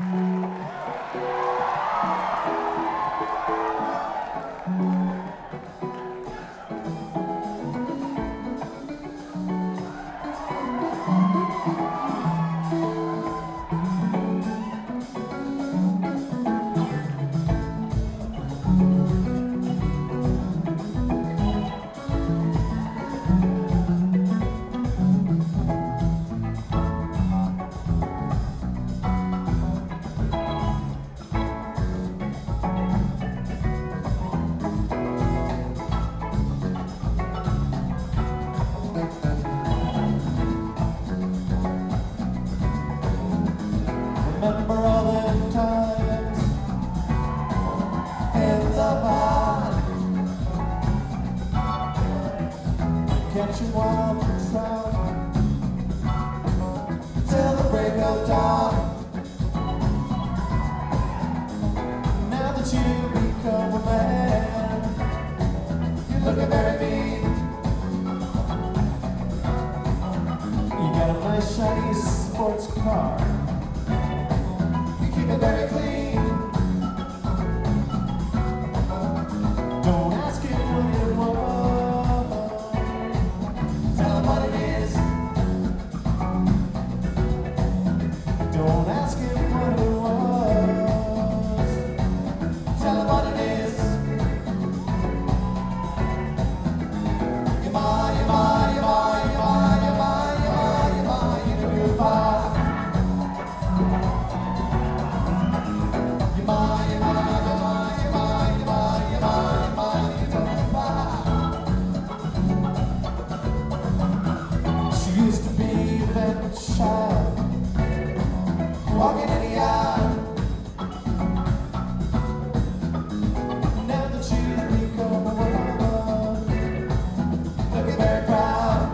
Remember all the times in the bar. Can't you walk and try till the break of dawn? Now that you become a man, you're looking very mean. You got a nice shiny sports car. Keep it very clean. Don't ask him what it was. Tell him what it is. Don't ask him what it was. Tell him what it is. You mind, you mind, you mind, you mind, you mind, you mind, you mind, you know you're fine. Child, walking in the aisle. Now that she's become a woman, looking very proud.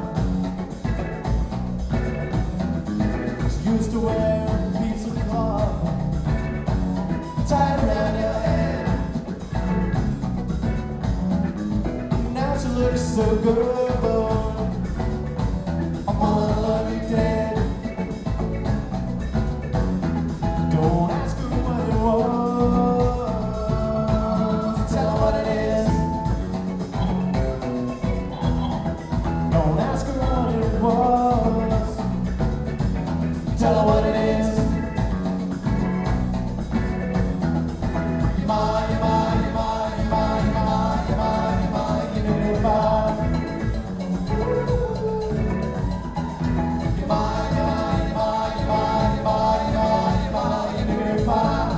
She used to wear a piece of cloth tied around your head. Now she looks so good. I wanna love you dead. Don't ask her what it was. Tell her what it is. Don't ask her what it was. Tell her what it is. You mind, you mind, you mind, you mind, you mind, you mind, you mind, you know you're fine. You mind, you mind, you mind, you mind, you mind, you mind, you mind, you know you're fine.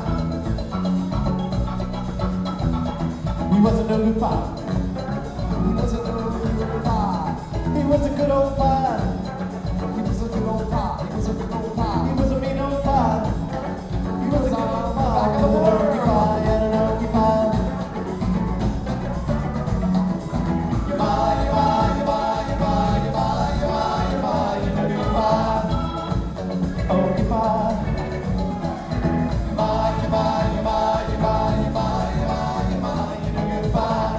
He wasn't no good pie. He wasn't no good pie. He was a good old pie. He was a good old pie. He was a good old pie. He was a mean old pie. He was a good old pie. He was an old pie and an old pie. You mind, you mind, you mind, you mind, you mind, you mind, you mind, you know you're fine. Oh, pie. You mind, you mind, you mind, you mind, you mind, you mind, you mind, you know you're fine.